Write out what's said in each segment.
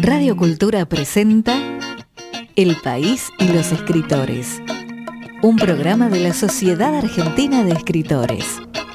Radio Cultura presenta El País y los Escritores, un programa de la Sociedad Argentina de Escritores.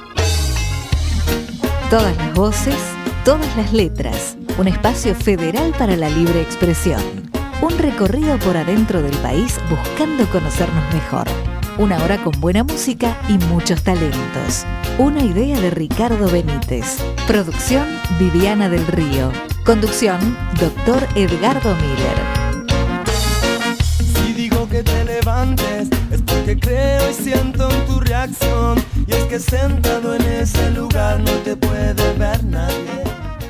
Todas las voces, todas las letras, un espacio federal para la libre expresión. Un recorrido por adentro del país buscando conocernos mejor. Una hora con buena música y muchos talentos. Una idea de Ricardo Benítez. Producción Viviana del Río. Conducción Dr. Edgardo Miller. Si digo que te levantes es porque creo y siento en tu reacción. Y es que sentado en ese lugar no te puede ver nadie.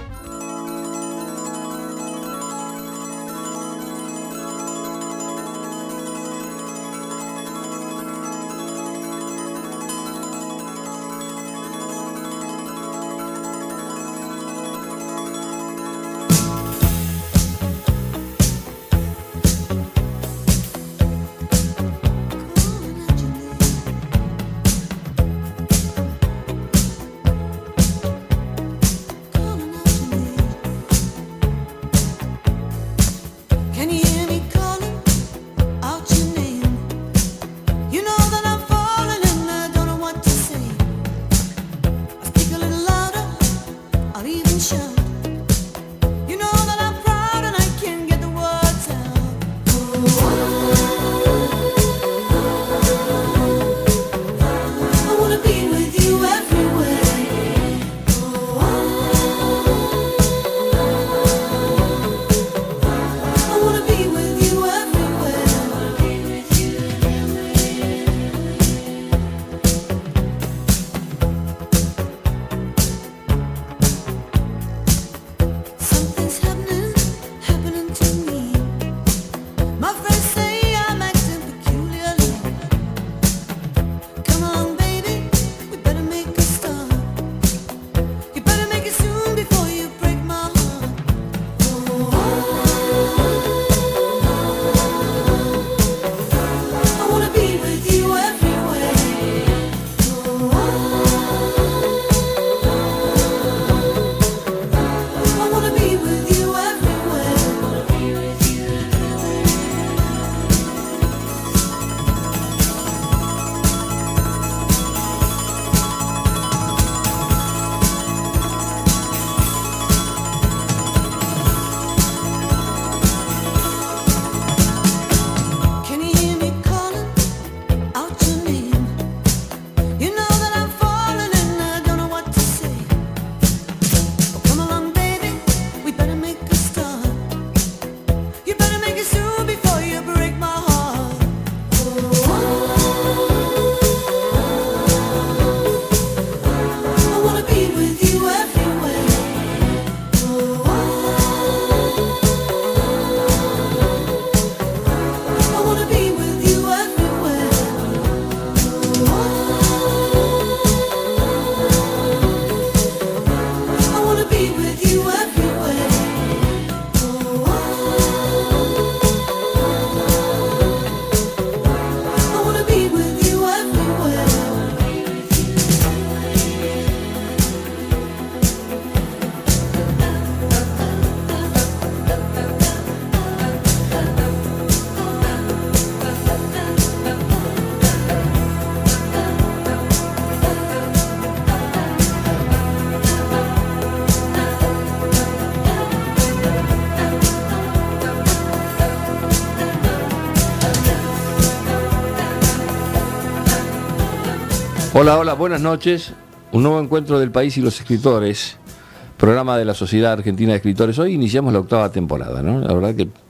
Hola, buenas noches. Un nuevo encuentro del País y los Escritores, programa de la Sociedad Argentina de Escritores. Hoy iniciamos la 8ª temporada, ¿no? La verdad que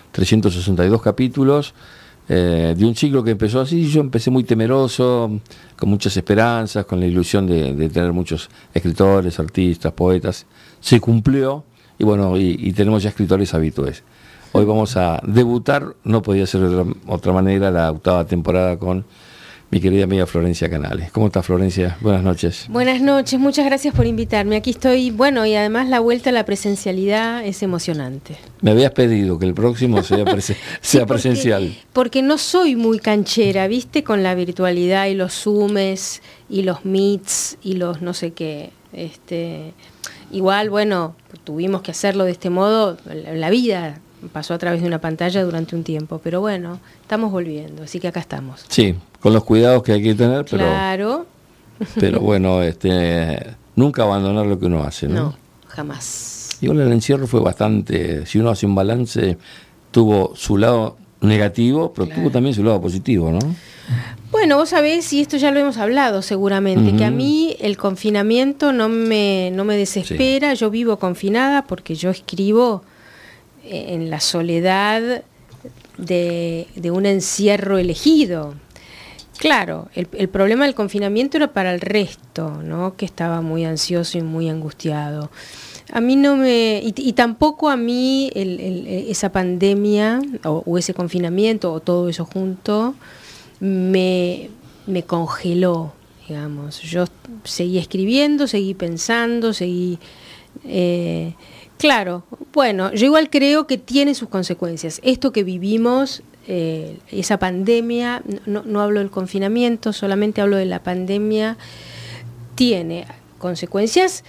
362 capítulos de un ciclo que empezó así. Yo empecé muy temeroso, con muchas esperanzas, con la ilusión de tener muchos escritores, artistas, poetas. Se cumplió y bueno, y tenemos ya escritores habituales. Hoy vamos a debutar, no podía ser de otra manera, la 8ª temporada con mi querida amiga Florencia Canales. ¿Cómo estás, Florencia? Buenas noches. Buenas noches, muchas gracias por invitarme. Aquí estoy, bueno, y además la vuelta a la presencialidad es emocionante. Me habías pedido que el próximo sea presencial. Porque no soy muy canchera, ¿viste? Con la virtualidad y los Zooms y los Meets y los no sé qué. igual, bueno, tuvimos que hacerlo de este modo, la vida pasó a través de una pantalla durante un tiempo, pero bueno, estamos volviendo, así que acá estamos. Sí, con los cuidados que hay que tener, pero, claro. Pero bueno, nunca abandonar lo que uno hace, ¿no? No, jamás. Igual el encierro fue bastante, si uno hace un balance, tuvo su lado negativo, pero tuvo también su lado positivo, ¿no? Bueno, vos sabés, y esto ya lo hemos hablado seguramente, que a mí el confinamiento no me desespera. Sí. Yo vivo confinada porque yo escribo en la soledad de un encierro elegido. Claro, el problema del confinamiento era para el resto, ¿no? Que estaba muy ansioso y muy angustiado. A mí no me... Y tampoco a mí esa pandemia o ese confinamiento o todo eso junto me congeló, digamos. Yo seguí escribiendo, seguí pensando, seguí... claro, bueno, yo igual creo que tiene sus consecuencias. Esto que vivimos, esa pandemia, no hablo del confinamiento, solamente hablo de la pandemia, tiene consecuencias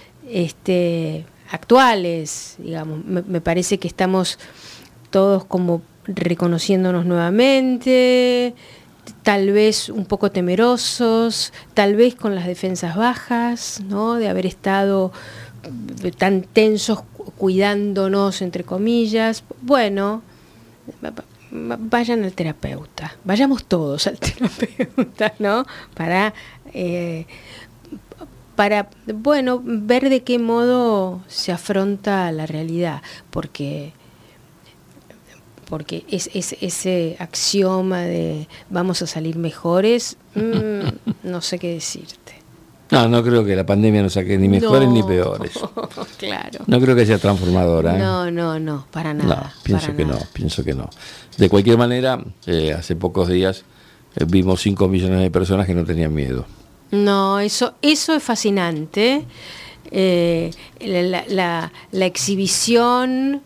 actuales, digamos. Me parece que estamos todos como reconociéndonos nuevamente, tal vez un poco temerosos, tal vez con las defensas bajas, ¿no? De haber estado tan tensos cuidándonos, entre comillas. Bueno, vayan al terapeuta, vayamos todos al terapeuta, ¿no? Para bueno, ver de qué modo se afronta la realidad, porque es ese axioma de vamos a salir mejores, no sé qué decirte. No creo que la pandemia nos saque ni mejores ni peores. Claro. No creo que sea transformadora. No, para nada. No, pienso que no. De cualquier manera, hace pocos días vimos 5 millones de personas que no tenían miedo. No, eso es fascinante. La exhibición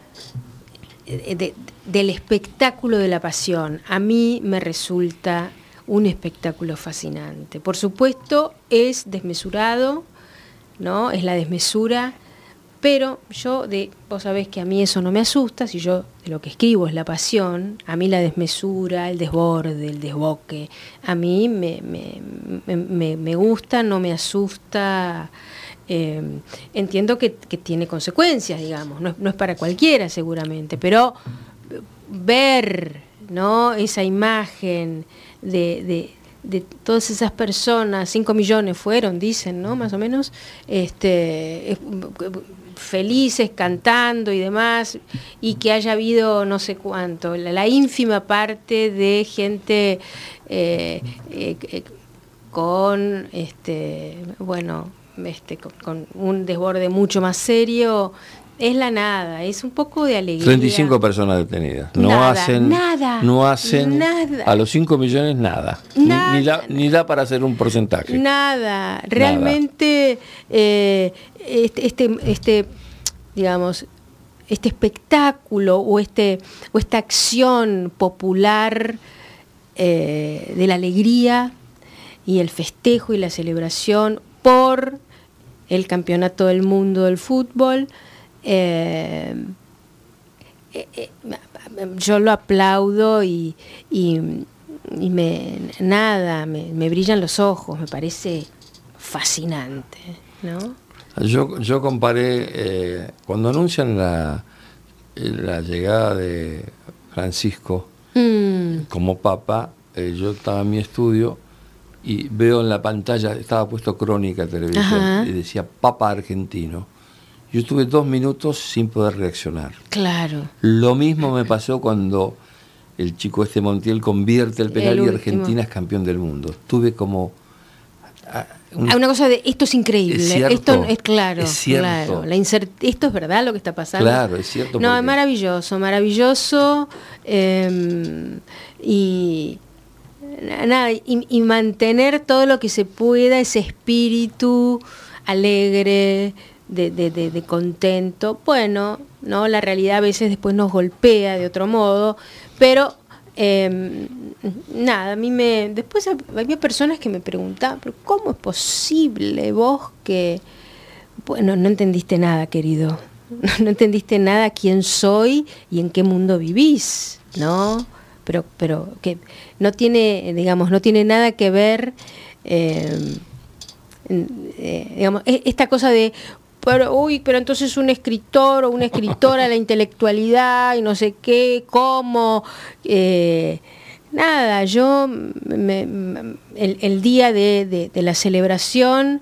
del espectáculo de la pasión a mí me resulta un espectáculo fascinante. Por supuesto es desmesurado, ¿no? Es la desmesura, pero vos sabés que a mí eso no me asusta. Si yo de lo que escribo es la pasión, a mí la desmesura, el desborde, el desboque, a mí me gusta, no me asusta. Entiendo que tiene consecuencias, digamos, no es para cualquiera seguramente, pero ver, ¿no? Esa imagen de todas esas personas, 5 millones fueron, dicen, ¿no? Más o menos, felices, cantando y demás, y que haya habido no sé cuánto, la ínfima parte de gente con con un desborde mucho más serio. Es la nada, es un poco de alegría. 35 personas detenidas. No hacen nada. A los 5 millones nada. Ni da para hacer un porcentaje. Nada. Realmente digamos, este espectáculo o esta acción popular de la alegría y el festejo y la celebración por el campeonato del mundo del fútbol, yo lo aplaudo y me brillan los ojos, me parece fascinante, ¿no? Yo comparé cuando anuncian la llegada de Francisco como papa, yo estaba en mi estudio y veo en la pantalla, estaba puesto Crónica Televisión, y decía Papa argentino. Yo estuve 2 minutos sin poder reaccionar. Claro. Lo mismo me pasó cuando el chico Montiel convierte el penal y Argentina es campeón del mundo. Estuve como... una cosa de, esto es increíble, es cierto, esto es claro, es cierto. Claro, esto es verdad lo que está pasando. Claro, es cierto. No, es maravilloso, y nada, y mantener todo lo que se pueda, ese espíritu alegre, de contento. Bueno, no, la realidad a veces después nos golpea de otro modo, pero nada, después había personas que me preguntaban, pero ¿cómo es posible vos que Bueno, no entendiste nada, querido. No entendiste nada quién soy y en qué mundo vivís, ¿no? Pero que no tiene, digamos, no tiene nada que ver, digamos, esta cosa de, pero entonces un escritor o una escritora, la intelectualidad y no sé qué, cómo, nada, yo el día de la celebración,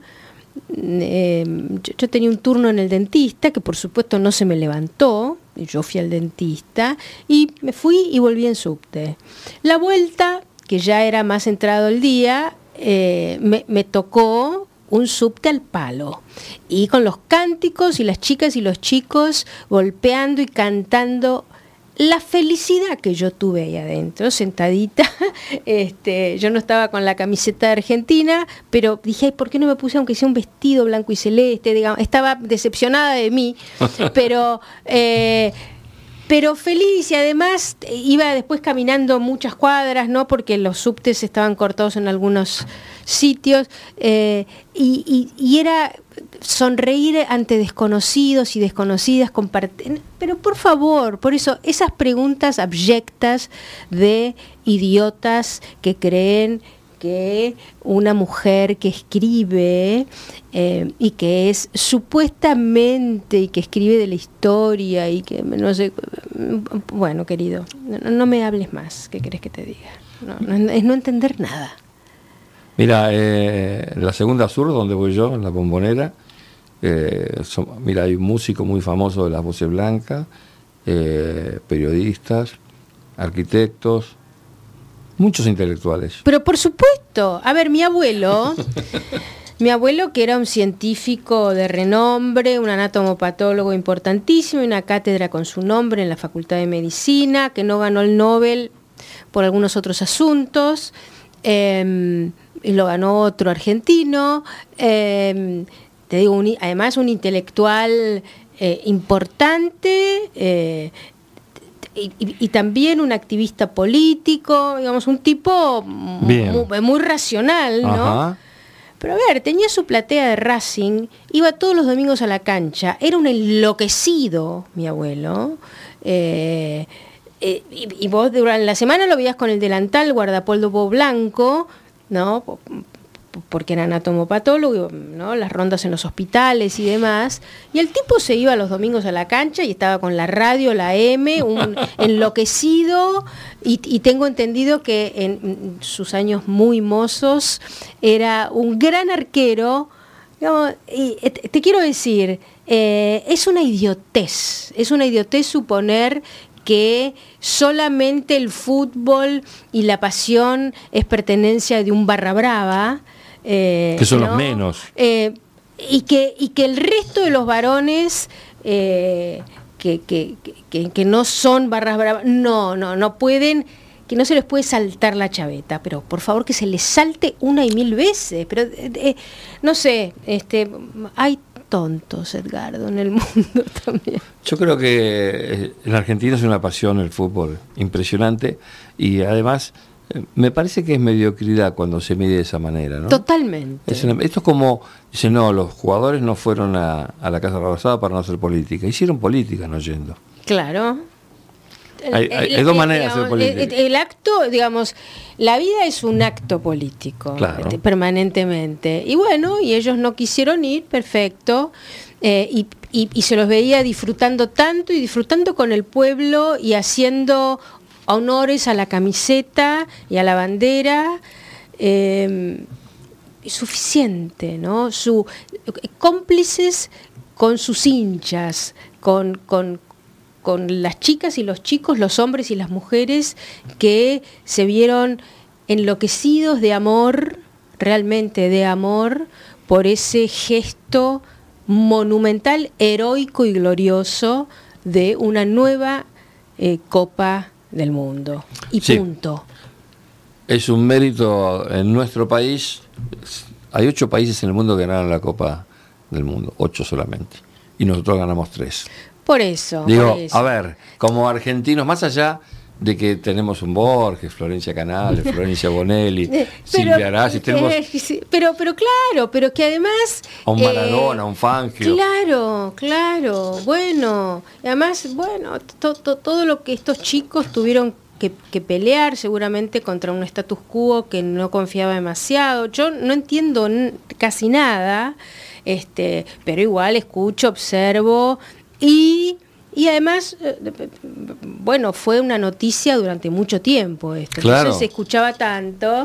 yo tenía un turno en el dentista que por supuesto no se me levantó. Yo fui al dentista y me fui y volví en subte. La vuelta, que ya era más entrado el día, me tocó un subte al palo y con los cánticos y las chicas y los chicos golpeando y cantando. La felicidad que yo tuve ahí adentro, sentadita, yo no estaba con la camiseta de Argentina, pero dije, ¿por qué no me puse aunque sea un vestido blanco y celeste? Digamos, estaba decepcionada de mí, pero feliz, y además iba después caminando muchas cuadras, ¿no? Porque los subtes estaban cortados en algunos sitios, y era sonreír ante desconocidos y desconocidas, compartir. Pero por favor, por eso, esas preguntas abyectas de idiotas que creen que una mujer que escribe y que es supuestamente y que escribe de la historia y que no sé, bueno, querido, no me hables más, ¿qué querés que te diga? Es no entender nada. Mira, la Segunda Sur, donde voy yo, en la Bombonera, mira, hay un músico muy famoso de las Voces Blancas, periodistas, arquitectos, muchos intelectuales. Pero por supuesto, a ver, mi abuelo que era un científico de renombre, un anatomopatólogo importantísimo, y una cátedra con su nombre en la Facultad de Medicina, que no ganó el Nobel por algunos otros asuntos, y lo ganó otro argentino, te digo, además un intelectual importante, y también un activista político, digamos, un tipo muy racional, ¿no? Ajá. Pero a ver, tenía su platea de Racing, iba todos los domingos a la cancha, era un enloquecido, mi abuelo, y vos durante la semana lo veías con el delantal guardapolvo blanco, ¿no? Porque era anatomopatólogo, ¿no? Las rondas en los hospitales y demás, y el tipo se iba los domingos a la cancha y estaba con la radio, la M, un enloquecido, y tengo entendido que en sus años muy mozos era un gran arquero, digamos, y te quiero decir, es una idiotez suponer que solamente el fútbol y la pasión es pertenencia de un barra brava, que son, ¿no?, los menos, y que el resto de los varones que no son barras bravas no pueden, que no se les puede saltar la chaveta, pero por favor que se les salte una y mil veces. Pero no sé, hay tontos, Edgardo, en el mundo también. Yo creo que en Argentina es una pasión el fútbol impresionante, y además me parece que es mediocridad cuando se mide de esa manera, ¿no? Totalmente. Esto es como, dicen, no, los jugadores no fueron a la Casa Rosada para no hacer política. Hicieron política no yendo. Claro. Hay dos maneras de hacer política. El acto, digamos, la vida es un acto político, claro, permanentemente. Y bueno, y ellos no quisieron ir, perfecto. Y se los veía disfrutando tanto y disfrutando con el pueblo y haciendo honores a la camiseta y a la bandera, suficiente, ¿no? Cómplices con sus hinchas, con las chicas y los chicos, los hombres y las mujeres que se vieron enloquecidos de amor, realmente de amor, por ese gesto monumental, heroico y glorioso de una nueva Copa del Mundo. Y sí, punto. Es un mérito en nuestro país. Hay 8 países en el mundo que ganaron la Copa del Mundo, 8 solamente. Y nosotros ganamos 3. Por eso. Digo, a ver, como argentinos, más allá de que tenemos un Borges, Florencia Canales, Florencia Bonelli, Silvia Arasi, tenemos pero claro, pero que además a un Maradona, a un Fangio. Claro, bueno, además, bueno, todo lo que estos chicos tuvieron que pelear seguramente contra un status quo que no confiaba demasiado. Yo no entiendo casi nada, pero igual escucho, observo y además, bueno, fue una noticia durante mucho tiempo esto. Claro. Entonces se escuchaba tanto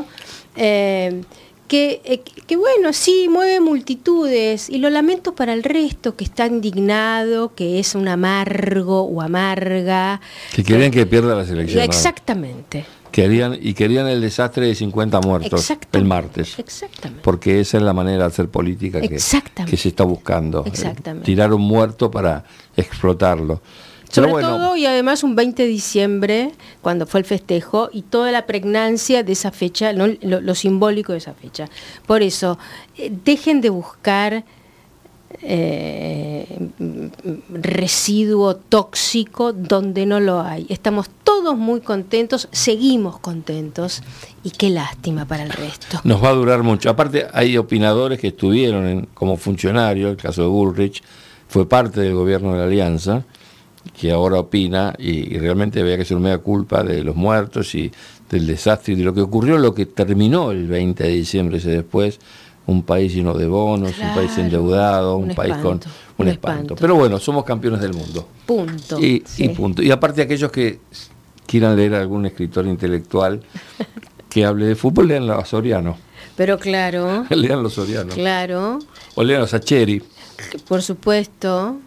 que bueno, sí, mueve multitudes, y lo lamento para el resto que está indignado, que es un amargo o amarga. Que querían que pierda la selección. Exactamente. Querían el desastre de 50 muertos el martes. Exactamente. Porque esa es la manera de hacer política que se está buscando. Exactamente. Tirar un muerto para explotarlo. Sobre todo, y además un 20 de diciembre, cuando fue el festejo, y toda la pregnancia de esa fecha, ¿no? Lo simbólico de esa fecha. Por eso, dejen de buscar residuo tóxico donde no lo hay. Estamos todos muy contentos, seguimos contentos, y qué lástima para el resto. Nos va a durar mucho. Aparte, hay opinadores que estuvieron como funcionarios, el caso de Bullrich, fue parte del gobierno de la Alianza, que ahora opina y realmente había que hacer una mea culpa de los muertos y del desastre y de lo que ocurrió, lo que terminó el 20 de diciembre ese después, un país lleno de bonos, claro, un país endeudado, un país con un espanto. Pero bueno, somos campeones del mundo. Punto. Y punto. Y aparte, aquellos que quieran leer a algún escritor intelectual que hable de fútbol, leanlo a Soriano. Pero claro. Leanlo a Soriano. Claro. O leanlo a Sacheri. Por supuesto.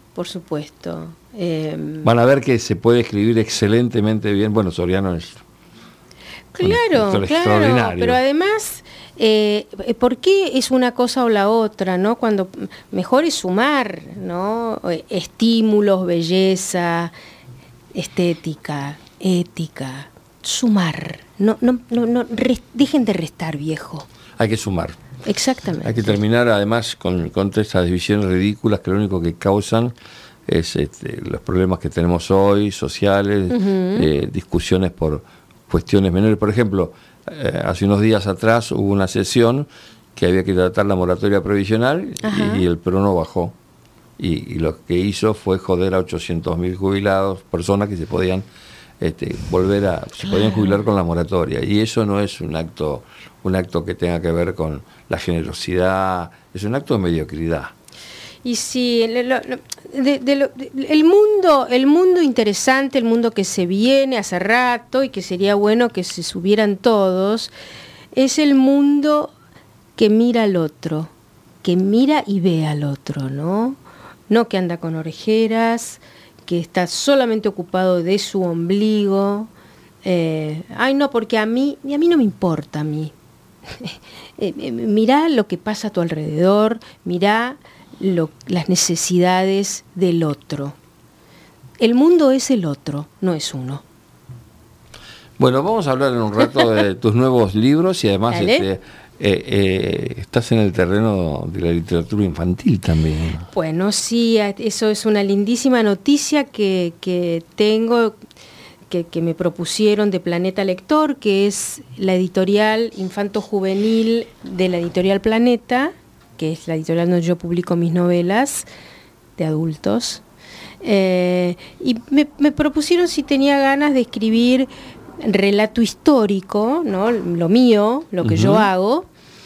Van a ver que se puede escribir excelentemente bien. Bueno, Soriano es claro, extraordinario. Pero además, ¿por qué es una cosa o la otra, no? Cuando mejor es sumar, ¿no? Estímulos, belleza, estética, ética, sumar. No, dejen de restar, viejo. Hay que sumar. Exactamente. Hay que terminar además con estas divisiones ridículas que lo único que causan es los problemas que tenemos hoy, sociales, discusiones por cuestiones menores. Por ejemplo, hace unos días atrás hubo una sesión que había que tratar la moratoria provisional y el PRO no bajó. Y lo que hizo fue joder a 800.000 jubilados, personas que se podían se podían jubilar con la moratoria. Y eso no es un acto que tenga que ver con la generosidad, es un acto de mediocridad. Y sí, el mundo interesante, el mundo que se viene hace rato y que sería bueno que se subieran todos, es el mundo que mira al otro, que mira y ve al otro, ¿no? No que anda con orejeras, que está solamente ocupado de su ombligo. Ay, no, porque a mí no me importa a mí. Mirá lo que pasa a tu alrededor, mirá las necesidades del otro. El mundo es el otro, no es uno. Bueno, vamos a hablar en un rato de tus nuevos libros y además estás en el terreno de la literatura infantil también. Bueno, sí, eso es una lindísima noticia que tengo, que me propusieron de Planeta Lector, que es la editorial infanto-juvenil de la editorial Planeta, que es la editorial donde yo publico mis novelas de adultos. Y me propusieron si tenía ganas de escribir relato histórico, ¿no? Lo mío, lo que yo hago,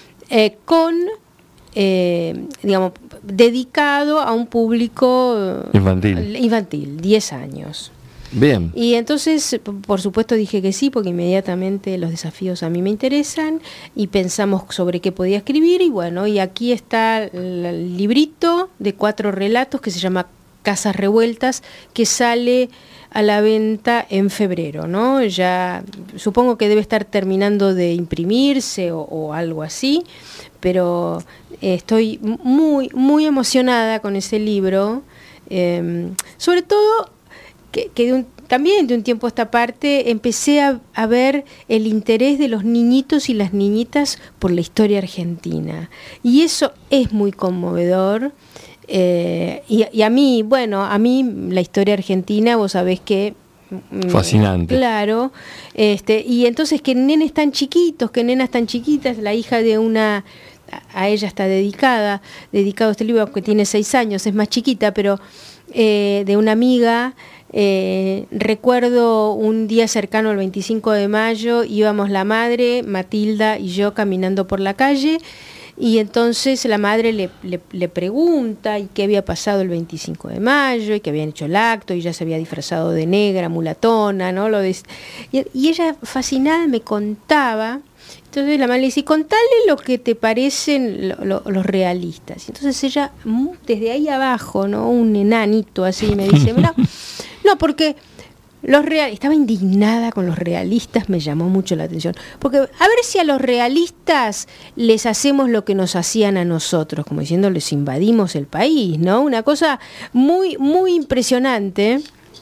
digamos, dedicado a un público infantil, 10 años. Bien. Y entonces, por supuesto, dije que sí, porque inmediatamente los desafíos a mí me interesan y pensamos sobre qué podía escribir. Y bueno, y aquí está el librito de 4 relatos que se llama Casas Revueltas, que sale a la venta en febrero, ¿no? Ya supongo que debe estar terminando de imprimirse o algo así, pero estoy muy, muy emocionada con ese libro, sobre todo que también de un tiempo a esta parte empecé a ver el interés de los niñitos y las niñitas por la historia argentina, y eso es muy conmovedor. Y a mí la historia argentina, vos sabés que Fascinante. Claro. Y entonces que nenas tan chiquitas, la hija de una... A ella está dedicado este libro, que tiene 6 años, es más chiquita, pero de una amiga. Recuerdo un día cercano al 25 de mayo, íbamos la madre, Matilda y yo caminando por la calle, y entonces la madre le pregunta y qué había pasado el 25 de mayo, y que habían hecho el acto, y ya se había disfrazado de negra, mulatona, ¿no? Y ella, fascinada, me contaba. Entonces la madre le dice, contale lo que te parecen los realistas. Y entonces ella, desde ahí abajo, ¿no? Un enanito así, me dice, no, porque estaba indignada con los realistas, me llamó mucho la atención. Porque a ver si a los realistas les hacemos lo que nos hacían a nosotros, como diciendo, les invadimos el país, ¿no? Una cosa muy, muy impresionante.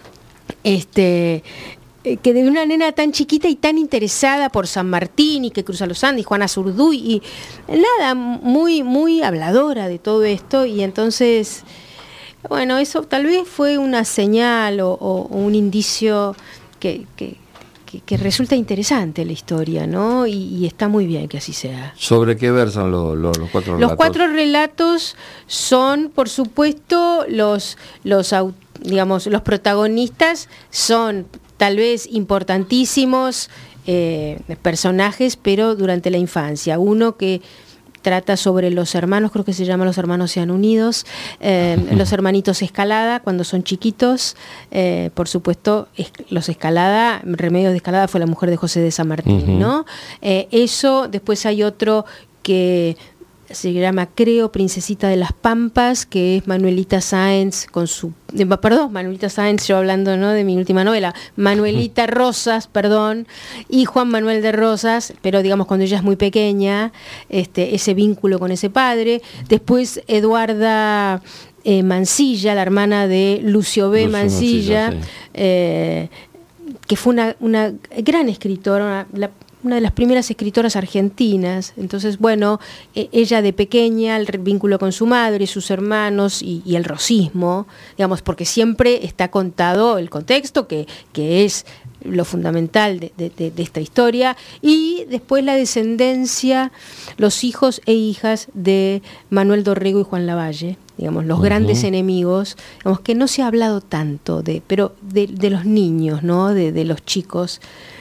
Que de una nena tan chiquita y tan interesada por San Martín y que cruza los Andes, Juana Zurduy, y nada, muy, muy habladora de todo esto. Y entonces, bueno, eso tal vez fue una señal o un indicio que resulta interesante la historia, ¿no? Y está muy bien que así sea. ¿Sobre qué versan los 4 relatos? Los 4 relatos son, por supuesto, los protagonistas son tal vez importantísimos personajes, pero durante la infancia. Uno que trata sobre los hermanos, creo que se llama Los hermanos sean unidos, los hermanitos Escalada, cuando son chiquitos, por supuesto, los Escalada, Remedios de Escalada fue la mujer de José de San Martín, ¿no? Eso, después hay otro que se llama, creo, Princesita de las Pampas, que es Manuelita Sáenz Manuelita Sáenz, yo hablando, ¿no?, de mi última novela, Manuelita Rosas, y Juan Manuel de Rosas, pero digamos cuando ella es muy pequeña, ese vínculo con ese padre. Después Eduarda Mansilla, la hermana de Lucio B. Mansilla, que fue una gran escritora, una de las primeras escritoras argentinas. Entonces, bueno, ella de pequeña, el vínculo con su madre, sus hermanos y el rosismo, digamos, porque siempre está contado el contexto, que es lo fundamental de esta historia, y después la descendencia, los hijos e hijas de Manuel Dorrego y Juan Lavalle, digamos, los grandes enemigos, digamos, que no se ha hablado tanto pero de los niños, ¿no?, de los chicos.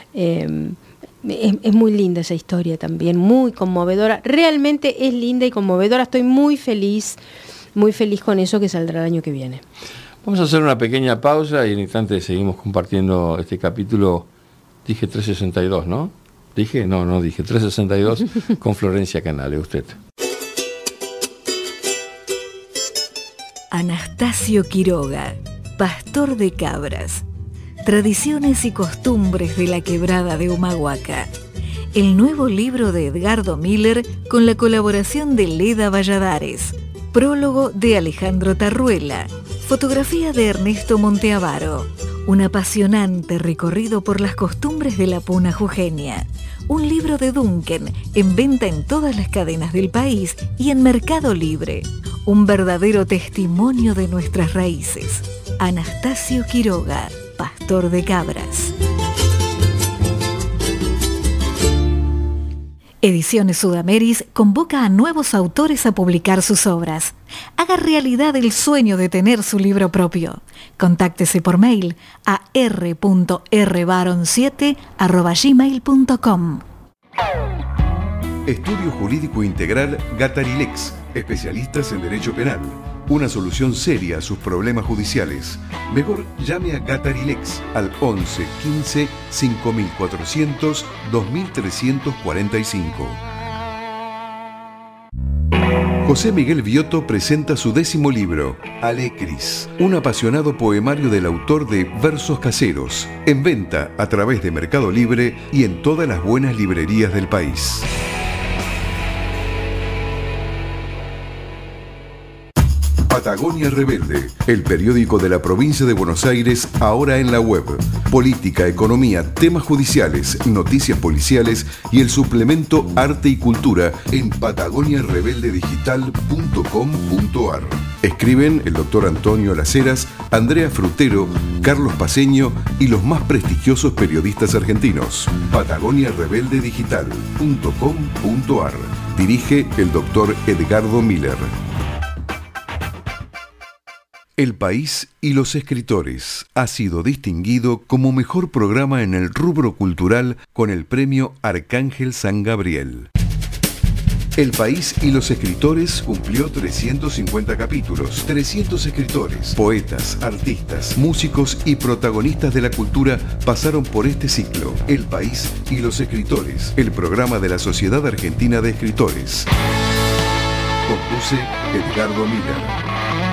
Es muy linda esa historia también, muy conmovedora, realmente es linda y conmovedora. Estoy muy feliz con eso, que saldrá el año que viene. Vamos a hacer una pequeña pausa y en instante seguimos compartiendo este capítulo. Dije 362, ¿no? ¿Dije? No dije 362 con Florencia Canale, usted. Anastasio Quiroga, pastor de cabras. Tradiciones y costumbres de la quebrada de Humahuaca. El nuevo libro de Edgardo Miller con la colaboración de Leda Valladares. Prólogo de Alejandro Tarruela. Fotografía de Ernesto Monteavaro. Un apasionante recorrido por las costumbres de la puna jujeña. Un libro de Duncan, en venta en todas las cadenas del país y en Mercado Libre. Un verdadero testimonio de nuestras raíces. Anastasio Quiroga, pastor de cabras. Ediciones Sudameris convoca a nuevos autores a publicar sus obras. Haga realidad el sueño de tener su libro propio. Contáctese por mail a r.rbaron7@gmail.com. Estudio Jurídico Integral Gatarilex, especialistas en derecho penal. Una solución seria a sus problemas judiciales. Mejor llame a Gatarilex al 11 15 5400 2345. José Miguel Viotto presenta su 10º libro, Alecris, un apasionado poemario del autor de Versos Caseros, en venta a través de Mercado Libre y en todas las buenas librerías del país. Patagonia Rebelde, el periódico de la provincia de Buenos Aires, ahora en la web. Política, economía, temas judiciales, noticias policiales y el suplemento Arte y Cultura en patagoniarebeldedigital.com.ar. Escriben el doctor Antonio Las Heras, Andrea Frutero, Carlos Paceño y los más prestigiosos periodistas argentinos. patagoniarebeldedigital.com.ar. Dirige el doctor Edgardo Miller. El País y los Escritores ha sido distinguido como mejor programa en el rubro cultural con el premio Arcángel San Gabriel. El País y los Escritores cumplió 350 capítulos. 300 escritores, poetas, artistas, músicos y protagonistas de la cultura pasaron por este ciclo. El País y los Escritores, el programa de la Sociedad Argentina de Escritores. Conduce Edgardo Miller.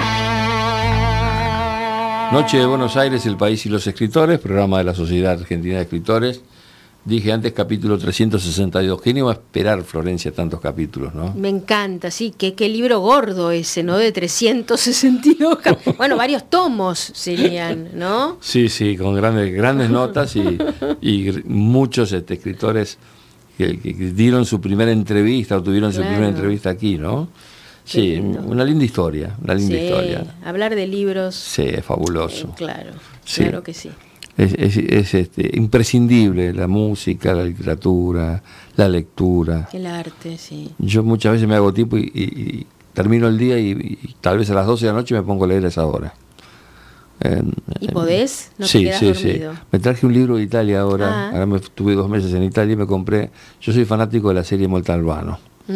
Noche de Buenos Aires, El País y los Escritores, programa de la Sociedad Argentina de Escritores. Dije antes capítulo 362. ¿Quién iba a esperar, Florencia, tantos capítulos, no? Me encanta, sí, qué libro gordo ese, ¿no? De 362 bueno, varios tomos serían, ¿no? Sí, con grandes notas y muchos escritores que dieron su primera entrevista o tuvieron su primera entrevista aquí, ¿no? Sí, una linda historia, historia. Hablar de libros. Sí, es fabuloso. Claro que sí. Es imprescindible la música, la literatura, la lectura. El arte, sí. Yo muchas veces me hago tiempo y termino el día y tal vez a las 12 de la noche me pongo a leer a esa hora. ¿Y podés? ¿No te sí, quedás dormido? Me traje un libro de Italia ahora. Ahora estuve 2 meses en Italia y me compré. Yo soy fanático de la serie Montalbano,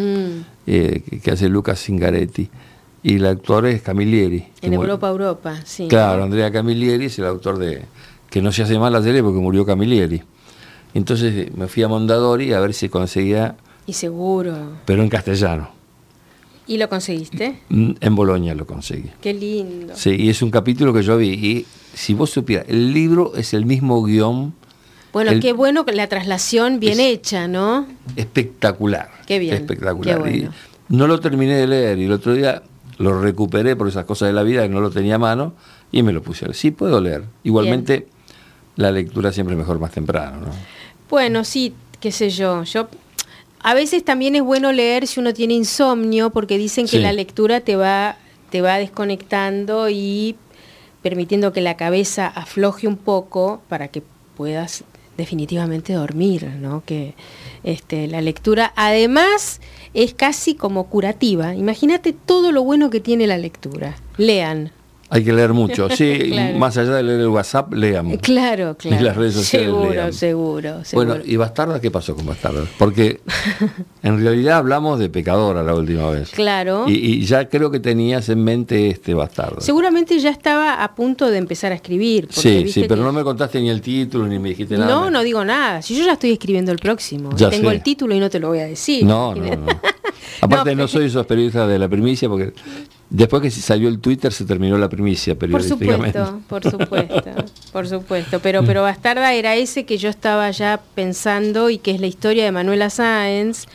que hace Luca Zingaretti. Y el autor es Camilleri. En Europa, sí. Claro, Andrea Camilleri es el autor de Que no se hace mal la serie porque murió Camilleri. Entonces me fui a Mondadori a ver si conseguía. Y seguro. Pero en castellano. ¿Y lo conseguiste? En Bolonia lo conseguí. Qué lindo. Sí, y es un capítulo que yo vi. Y si vos supieras, el libro es el mismo guión. Bueno, qué bueno que la traslación bien hecha, ¿no? Espectacular. Qué bien. Espectacular. Qué bueno. Y no lo terminé de leer y el otro día lo recuperé por esas cosas de la vida que no lo tenía a mano y me lo puse a leer. Sí, puedo leer. Igualmente, bien. La lectura siempre es mejor más temprano, ¿no? Bueno, sí, qué sé yo. A veces también es bueno leer si uno tiene insomnio, porque dicen que la lectura te va desconectando y permitiendo que la cabeza afloje un poco para que puedas definitivamente dormir, ¿no? Que la lectura además es casi como curativa. Imagínate todo lo bueno que tiene la lectura. Lean. Hay que leer mucho, sí, claro. Más allá de leer el WhatsApp, leamos. Claro. Y las redes sociales Seguro. Bueno, ¿y Bastarda qué pasó con Bastarda? Porque en realidad hablamos de Pecadora la última vez. Claro. Y ya creo que tenías en mente Bastarda. Seguramente ya estaba a punto de empezar a escribir. Sí, pero no me contaste ni el título, ni me dijiste nada. No digo nada. Si yo ya estoy escribiendo el próximo. Tengo el título y no te lo voy a decir. No. Aparte no soy esos periodistas de la primicia porque después que salió el Twitter se terminó la primicia periodísticamente. Por supuesto. Pero Bastarda era ese que yo estaba ya pensando y que es la historia de Manuela Sáenz,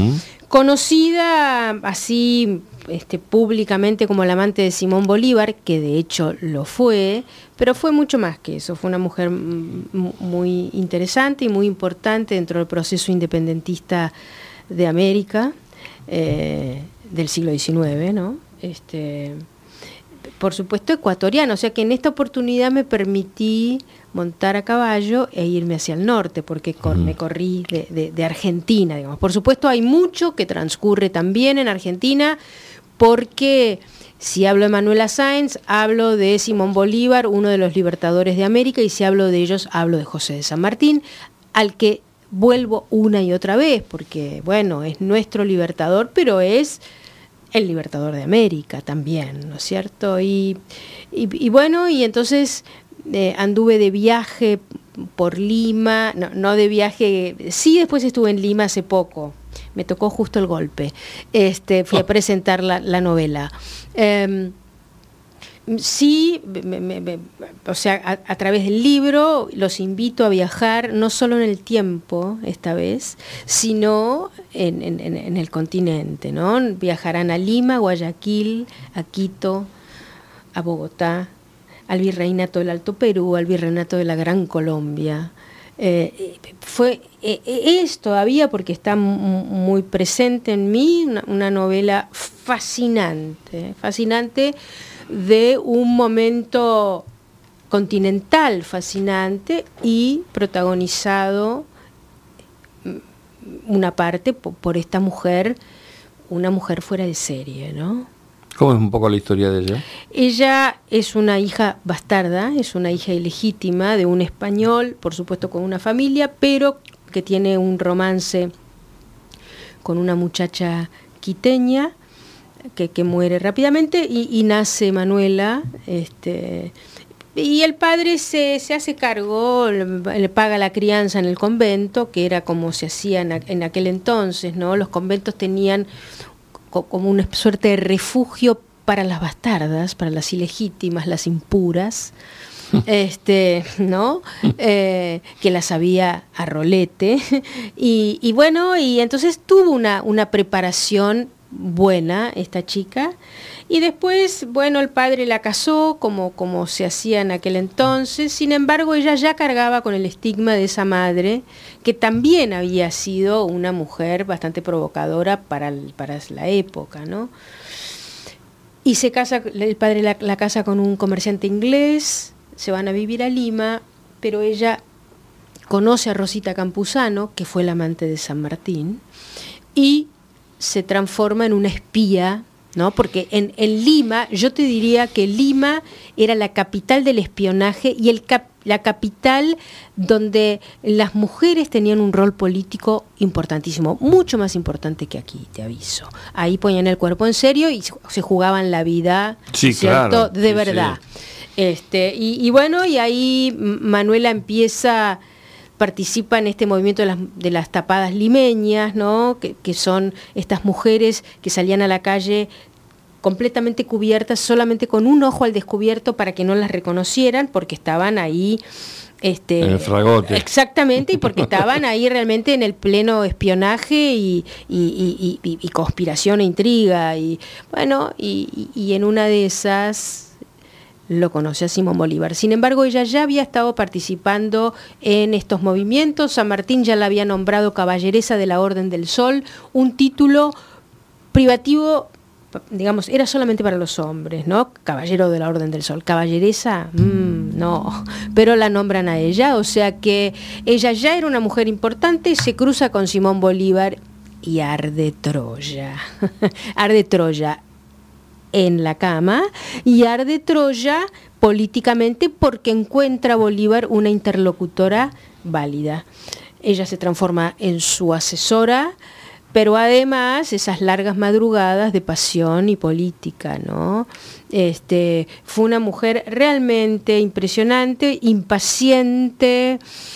conocida así públicamente como la amante de Simón Bolívar, que de hecho lo fue, pero fue mucho más que eso. Fue una mujer muy interesante y muy importante dentro del proceso independentista de América del siglo XIX, ¿no? Por supuesto ecuatoriano, o sea que en esta oportunidad me permití montar a caballo e irme hacia el norte, porque me corrí de Argentina, digamos. Por supuesto hay mucho que transcurre también en Argentina, porque si hablo de Manuela Sáenz, hablo de Simón Bolívar, uno de los libertadores de América, y si hablo de ellos, hablo de José de San Martín, al que vuelvo una y otra vez, porque, bueno, es nuestro libertador, pero es el libertador de América también, ¿no es cierto? Y bueno, y entonces anduve de viaje por Lima, no de viaje, sí, después estuve en Lima hace poco, me tocó justo el golpe, fui a presentar la novela. Sí, o sea, a través del libro los invito a viajar no solo en el tiempo esta vez, sino en el continente, ¿no? Viajarán a Lima, Guayaquil, a Quito, a Bogotá, al Virreinato del Alto Perú, al Virreinato de la Gran Colombia, Es todavía, porque está muy presente en mí, una novela fascinante de un momento continental fascinante y protagonizado una parte por esta mujer, una mujer fuera de serie, ¿no? ¿Cómo es un poco la historia de ella? Ella es una hija bastarda, es una hija ilegítima de un español, por supuesto con una familia, pero que tiene un romance con una muchacha quiteña que muere rápidamente y nace Manuela, y el padre se hace cargo, le paga la crianza en el convento, que era como se hacía en aquel entonces, ¿no? Los conventos tenían como una suerte de refugio para las bastardas, para las ilegítimas, las impuras, ¿no? Que las había a rolete. Y bueno, y entonces tuvo una preparación buena esta chica. Y después, bueno, el padre la casó como se hacía en aquel entonces. Sin embargo, ella ya cargaba con el estigma de esa madre, que también había sido una mujer bastante provocadora para la época, ¿no? Y se casa, el padre la casa con un comerciante inglés, se van a vivir a Lima, pero ella conoce a Rosita Campuzano, que fue la amante de San Martín, y se transforma en una espía, ¿no? Porque en Lima, yo te diría que Lima era la capital del espionaje y la capital donde las mujeres tenían un rol político importantísimo, mucho más importante que aquí, te aviso. Ahí ponían el cuerpo en serio y se jugaban la vida, sí, ¿cierto? Claro. De sí, verdad. Sí. Y bueno, y ahí Manuela participa en este movimiento de las tapadas limeñas, ¿no? Que son estas mujeres que salían a la calle completamente cubiertas, solamente con un ojo al descubierto para que no las reconocieran, porque estaban ahí en el fragote. Exactamente, y porque estaban ahí realmente en el pleno espionaje y conspiración e intriga. Y bueno, y en una de esas lo conoce a Simón Bolívar. Sin embargo, ella ya había estado participando en estos movimientos. San Martín ya la había nombrado caballeresa de la Orden del Sol, un título privativo, digamos, era solamente para los hombres, ¿no? Caballero de la Orden del Sol. Caballeresa, no, pero la nombran a ella, o sea que ella ya era una mujer importante, se cruza con Simón Bolívar y arde Troya. Arde Troya en la cama y arde Troya políticamente, porque encuentra a Bolívar una interlocutora válida. Ella se transforma en su asesora, pero además esas largas madrugadas de pasión y política, ¿no? Fue una mujer realmente impresionante, impaciente,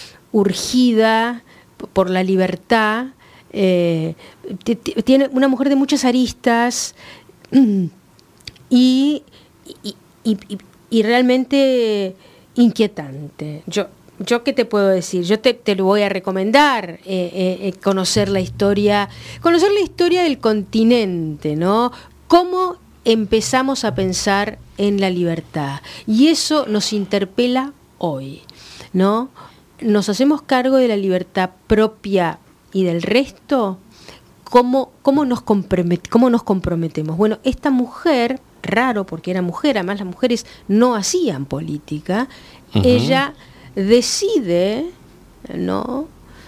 urgida por la libertad, tiene una mujer de muchas aristas, y realmente inquietante. Yo qué te puedo decir, yo te lo voy a recomendar, conocer la historia del continente, ¿no? Cómo empezamos a pensar en la libertad, y eso nos interpela hoy, ¿no? Nos hacemos cargo de la libertad propia y del resto. ¿Cómo nos comprometemos? Bueno, esta mujer, raro porque era mujer, además las mujeres no hacían política, ella decide, ¿no?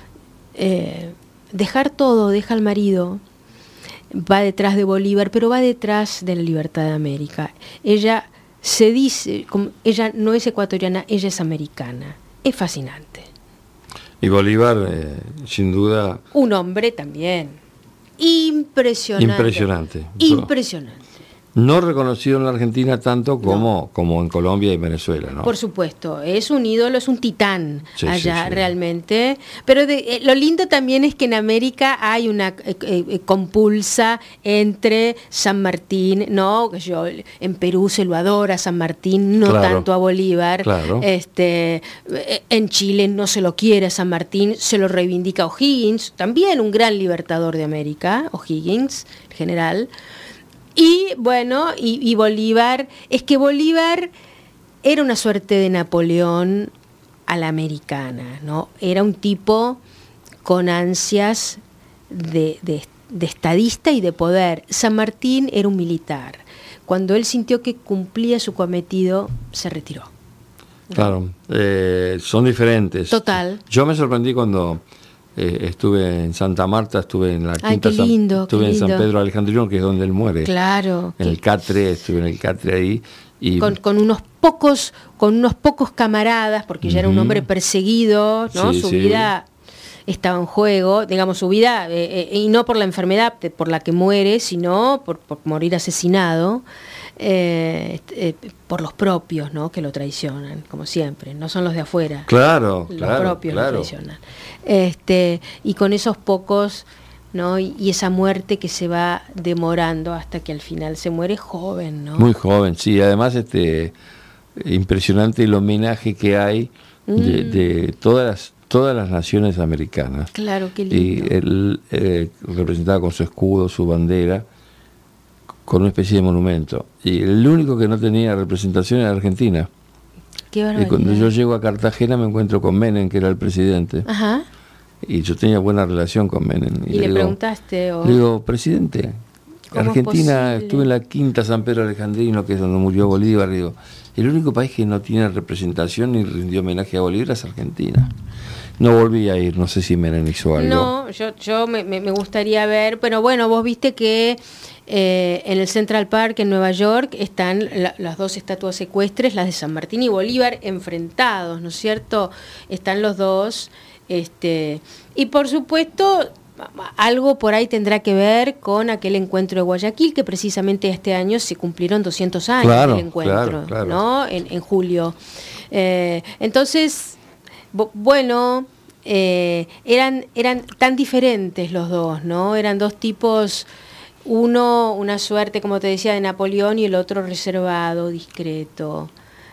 Dejar todo, deja al marido, va detrás de Bolívar, pero va detrás de la libertad de América. Ella se dice, ella no es ecuatoriana, ella es americana. Es fascinante. Y Bolívar, sin duda... Un hombre también. Impresionante. No reconocido en la Argentina tanto como en Colombia y Venezuela, ¿no? Por supuesto, es un ídolo, es un titán allá. Realmente. Pero lo lindo también es que en América hay una compulsa entre San Martín, ¿no? En Perú se lo adora San Martín, no tanto a Bolívar. Claro. En Chile no se lo quiere a San Martín, se lo reivindica O'Higgins, también un gran libertador de América, O'Higgins, general. Y bueno, y Bolívar, es que Bolívar era una suerte de Napoleón a la americana, ¿no? Era un tipo con ansias de estadista y de poder. San Martín era un militar. Cuando él sintió que cumplía su cometido, se retiró. Claro, son diferentes. Total. Yo me sorprendí cuando estuve en Santa Marta, estuve en la Ay, quinta qué lindo, estuve qué en San lindo. Pedro Alejandrino, que es donde él muere. Claro. En el Catre, estuve en el Catre ahí. Y Con unos pocos camaradas, porque ya era un hombre perseguido, ¿no? Sí, Su sí. vida estaba en juego, digamos, su vida, y no por la enfermedad por la que muere, sino por morir asesinado, por los propios, ¿no? Que lo traicionan, como siempre, no son los de afuera. Claro, Los claro, propios lo claro. traicionan. Y con esos pocos, ¿no? Y esa muerte que se va demorando hasta que al final se muere joven, ¿no? Muy joven, sí. Además, impresionante el homenaje que hay de todas las naciones americanas. Claro, qué Y lindo. él representaba con su escudo, su bandera, con una especie de monumento. Y el único que no tenía representación era Argentina. Qué Y barbaridad. cuando yo llego a Cartagena me encuentro con Menem, que era el presidente. Ajá. Y yo tenía buena relación con Menem. Y le preguntaste, Le digo, presidente, ¿Cómo es Argentina, posible? estuve en la quinta San Pedro Alejandrino, que es donde murió Bolívar. Digo, el único país que no tiene representación ni rindió homenaje a Bolívar es Argentina. No volví a ir, no sé si Menem hizo algo. No, yo me gustaría ver, pero bueno, vos viste que en el Central Park en Nueva York están las dos estatuas ecuestres, las de San Martín y Bolívar, enfrentados, ¿no es cierto? Están los dos, y por supuesto algo por ahí tendrá que ver con aquel encuentro de Guayaquil, que precisamente este año se cumplieron 200 años Claro, del encuentro, claro. ¿no? En julio. Entonces, bueno, eran tan diferentes los dos, ¿no? Eran dos tipos, uno una suerte, como te decía, de Napoleón y el otro reservado, discreto.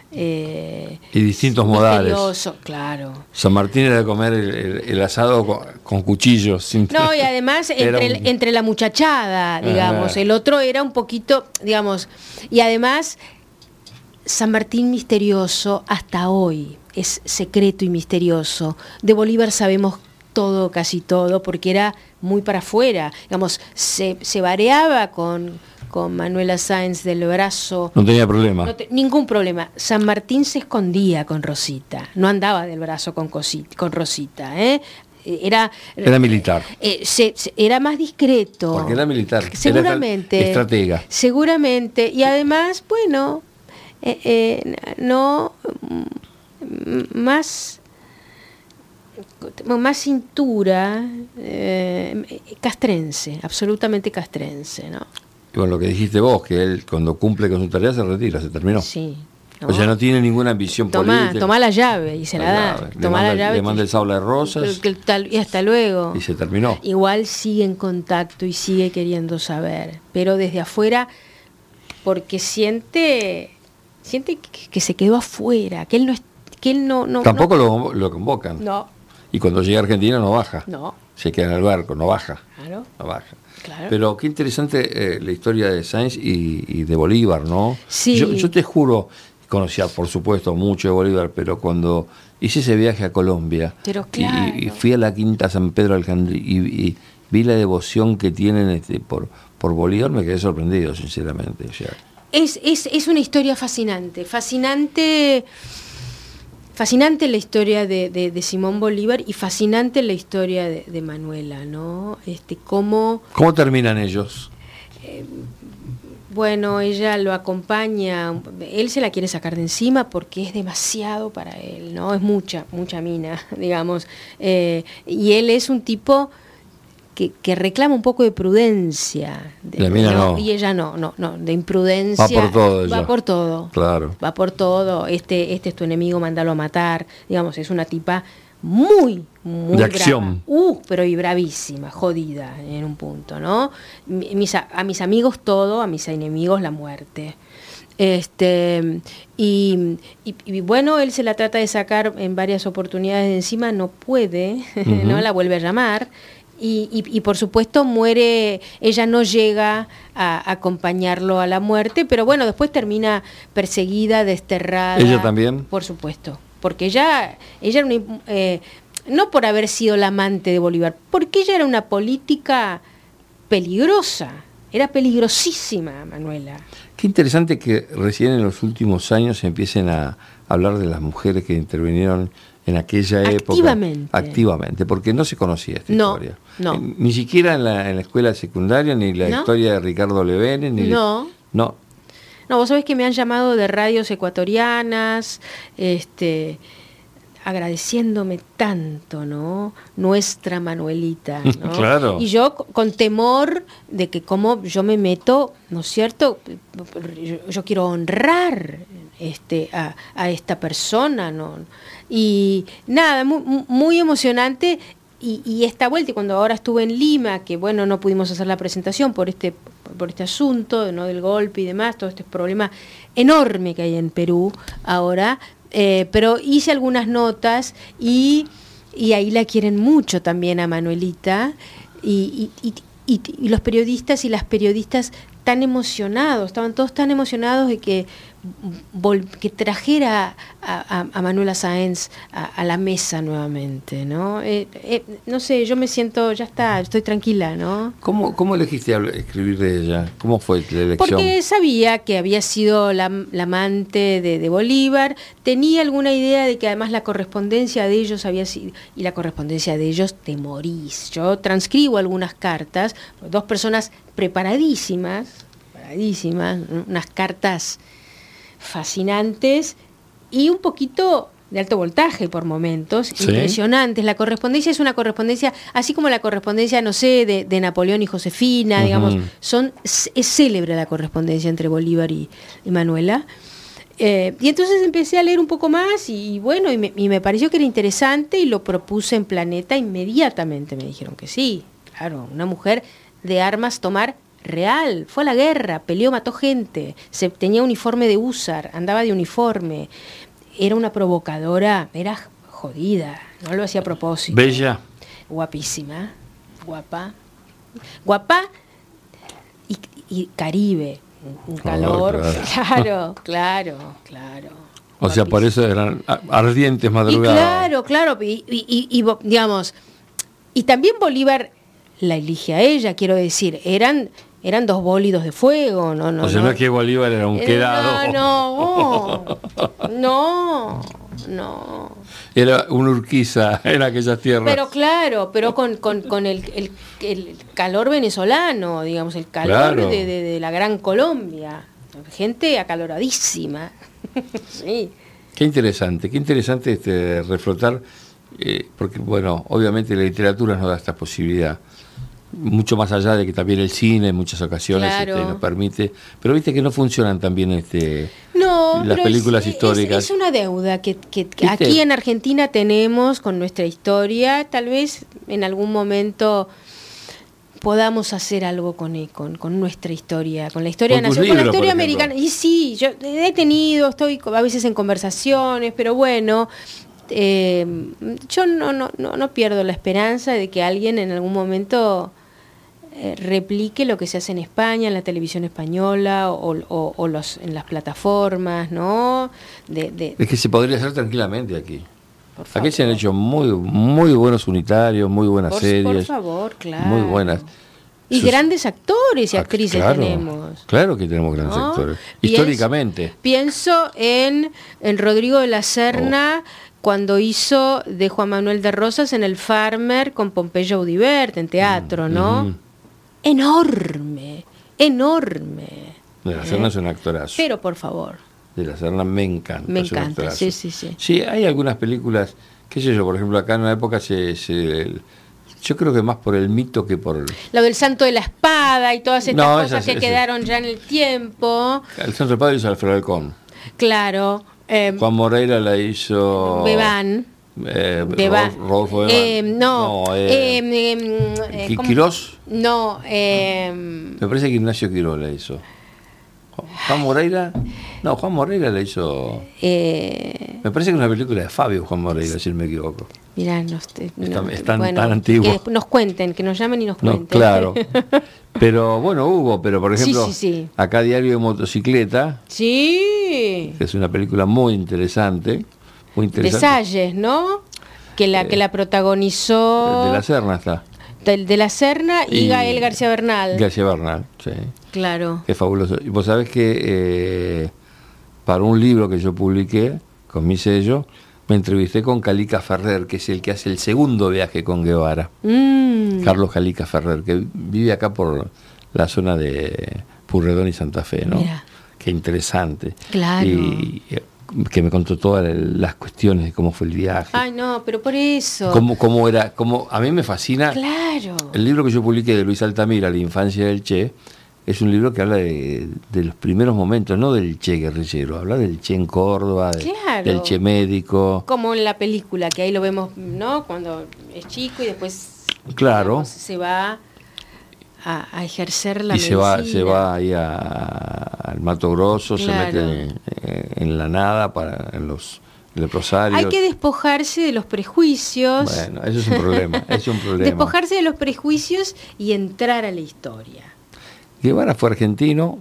Y distintos modales. Misterioso, claro. San Martín era de comer el asado con cuchillos. No, y además Era entre la muchachada, digamos, el otro era un poquito, digamos, y además San Martín misterioso hasta hoy, es secreto y misterioso. De Bolívar sabemos todo, casi todo, porque era muy para afuera, digamos, se vareaba con Manuela Sáenz del brazo. No tenía problema. Ningún problema. San Martín se escondía con Rosita, no andaba del brazo con Rosita, Era militar. Era más discreto. Porque era militar. Seguramente. Era estratega. Seguramente. Y además, bueno, más cintura, castrense, absolutamente castrense, ¿no? Y bueno, lo que dijiste vos, que él cuando cumple con su tarea se retira, se terminó. Sí. ¿no? O sea, no tiene ninguna ambición política. Tomá la llave y se la da. Tomá la llave. Le manda el sable de rosas y hasta luego. y se terminó. Igual sigue en contacto y sigue queriendo saber, pero desde afuera, porque siente que se quedó afuera, que él no Tampoco lo convocan. No. Y cuando llega a Argentina no baja. No. Se queda en el barco, no baja. Claro. No baja. Claro. Pero qué interesante la historia de Sáenz y de Bolívar, ¿no? Sí. Yo te juro, conocía por supuesto mucho de Bolívar, pero cuando hice ese viaje a Colombia Pero claro. y fui a la quinta San Pedro Alejandrino y vi la devoción que tienen por Bolívar, me quedé sorprendido, sinceramente. O sea, Es una historia fascinante la historia de Simón Bolívar y fascinante la historia de Manuela, ¿no? ¿Cómo terminan ellos? Bueno, ella lo acompaña, él se la quiere sacar de encima porque es demasiado para él, ¿no? Es mucha mina, digamos. Y él es un tipo que reclama un poco de prudencia. La mina no. Y ella no, de imprudencia. Va por todo ella. Va por todo. Claro. Va por todo. Este es tu enemigo, mándalo a matar. Digamos, es una tipa muy de acción. Pero y bravísima, jodida en un punto, ¿no? A mis amigos todo, a mis enemigos la muerte. Y bueno, él se la trata de sacar en varias oportunidades de encima, no puede, ¿no? La vuelve a llamar. Y por supuesto muere, ella no llega a acompañarlo a la muerte, pero bueno, después termina perseguida, desterrada. ¿Ella también? Por supuesto. porque ella era una, no por haber sido la amante de Bolívar, porque ella era una política peligrosa, era peligrosísima, Manuela. Qué interesante que recién en los últimos años se empiecen a hablar de las mujeres que intervinieron en aquella época. Activamente, porque no se conocía esta historia. No. Ni siquiera en la escuela secundaria, ni la historia de Ricardo Levene, ni... No, vos sabés que me han llamado de radios ecuatorianas, agradeciéndome tanto, ¿no? Nuestra Manuelita, ¿no? Claro. Y yo con temor de que como yo me meto, ¿no es cierto? Yo quiero honrar a esta persona, ¿no? Y nada, muy emocionante. Y esta vuelta, y cuando ahora estuve en Lima, que bueno, no pudimos hacer la presentación por este asunto, ¿no? Del golpe y demás, todo este problema enorme que hay en Perú ahora, pero hice algunas notas y ahí la quieren mucho también a Manuelita, y los periodistas y las periodistas tan emocionados, estaban todos tan emocionados de que trajera a Manuela Sáenz a la mesa nuevamente, ¿no? No sé, yo me siento, ya está, estoy tranquila, ¿no? ¿Cómo elegiste escribir de ella? ¿Cómo fue la elección? Porque sabía que había sido la amante de Bolívar, tenía alguna idea de que además la correspondencia de ellos había sido, y la correspondencia de ellos te morís. Yo transcribo algunas cartas, dos personas preparadísimas, unas cartas fascinantes y un poquito de alto voltaje por momentos, sí, impresionantes. La correspondencia es una correspondencia, así como la correspondencia, no sé, de Napoleón y Josefina, digamos, es célebre la correspondencia entre Bolívar y Manuela. Y entonces empecé a leer un poco más y bueno, y me pareció que era interesante y lo propuse en Planeta. Inmediatamente me dijeron que sí, claro, una mujer de armas tomar real, fue a la guerra, peleó, mató gente, tenía uniforme de húsar, andaba de uniforme, era una provocadora, era jodida, no lo hacía a propósito. Bella. Guapísima, guapa y Caribe, un calor, claro. O sea, por eso eran ardientes madrugadas. Claro, y digamos, y también Bolívar la elige a ella, quiero decir, eran dos bólidos de fuego, no. O sea, no es que Bolívar era un quedado. No. Era una Urquiza en aquellas tierras. Pero con el calor venezolano, digamos, el calor de la Gran Colombia. Gente acaloradísima. Sí. Qué interesante reflotar, porque, bueno, obviamente la literatura nos da esta posibilidad. Mucho más allá de que también el cine en muchas ocasiones nos permite, pero viste que no funcionan también las películas históricas. Es una deuda que aquí en Argentina tenemos con nuestra historia. Tal vez en algún momento podamos hacer algo con nuestra historia, con la historia nacional, con la historia americana. Y sí, yo estoy a veces en conversaciones, pero bueno, yo no pierdo la esperanza de que alguien en algún momento replique lo que se hace en España, en la televisión española o en las plataformas, ¿no? Es que se podría hacer tranquilamente aquí. Aquí se han hecho muy buenos unitarios, muy buenas series. Por favor, claro. Muy buenas. Y grandes actores y actrices tenemos. Claro que tenemos grandes actores. Históricamente. Pienso en Rodrigo de la Serna, cuando hizo de Juan Manuel de Rosas en El Farmer con Pompeyo Audibert en teatro, ¿no? Enorme. De la Serna es un actorazo. Pero por favor. De la Serna me encanta. Sí. Sí, hay algunas películas, qué sé yo, por ejemplo, acá en una época yo creo que más por el mito que por... Lo del Santo de la Espada y todas estas cosas que quedaron ya en el tiempo. El Santo de la Espada lo hizo Alfredo Alcón. Claro. Juan Moreira la hizo... Bebán. Rodolfo Bebán. ¿Quirós? No. Me parece que Ignacio Quirós la hizo. Juan Moreira la hizo... me parece que es una película de Fabio Juan Moreira, si no me equivoco. Mirá, es tan antiguo. Que nos cuenten, que nos llamen y nos cuenten. Claro. Pero bueno, pero por ejemplo, sí. Acá Diario de Motocicleta, sí, que es una película muy interesante, muy de interesante. Salles, ¿no? Que la protagonizó... De la Serna está. De la Serna y Gael García Bernal. García Bernal, sí. Claro. Qué fabuloso. Y vos sabés que para un libro que yo publiqué con mi sello, me entrevisté con Calica Ferrer, que es el que hace el segundo viaje con Guevara. Carlos Calica Ferrer, que vive acá por la zona de Purredón y Santa Fe, ¿no? Mira. Qué interesante. Claro. Y que me contó todas las cuestiones de cómo fue el viaje. Ay, no, pero por eso. Cómo era, a mí me fascina. Claro. El libro que yo publiqué de Luis Altamira, La infancia del Che, es un libro que habla de los primeros momentos, no del Che guerrillero, habla del Che en Córdoba, Claro. del Che médico. Como en la película, que ahí lo vemos, ¿no? Cuando es chico y después Claro. digamos, se va a ejercer la Y medicina. se va ahí al Mato Grosso, Claro. se mete en la nada, en los leprosarios. Hay que despojarse de los prejuicios. Bueno, eso es un problema, es un problema. Despojarse de los prejuicios y entrar a la historia. Guevara fue argentino,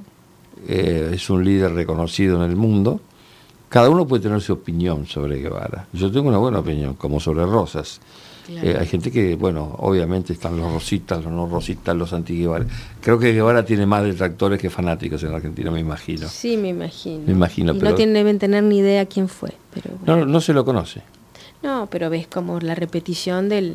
es un líder reconocido en el mundo. Cada uno puede tener su opinión sobre Guevara. Yo tengo una buena opinión, como sobre Rosas. Claro. Hay gente que, bueno, obviamente están los rosistas, los no rosistas, los anti-Guevara. Creo que Guevara tiene más detractores que fanáticos en la Argentina, me imagino. Sí, me imagino. Me imagino, y pero- no deben tener ni idea quién fue. Pero bueno. No se lo conoce. No, pero ves como la repetición del